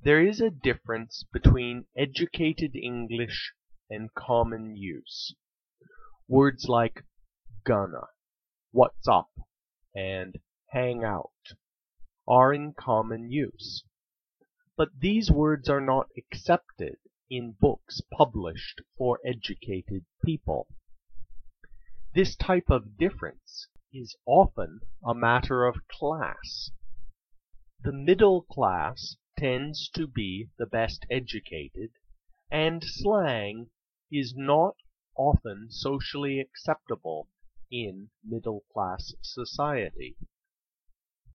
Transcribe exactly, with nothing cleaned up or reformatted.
There is a difference between educated English and common use. Words like "gonna," "what's up," and "hang out" are in common use, but these words are not accepted in books published for educated people. This type of difference is often a matter of class. The middle class tends to be the best educated, and slang is not often socially acceptable in middle class society.